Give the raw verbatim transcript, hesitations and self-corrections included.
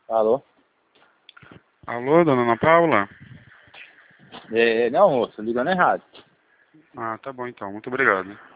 Alô? Alô, dona Ana Paula? É, não, moço, ligando errado. Ah, tá bom então, muito obrigado.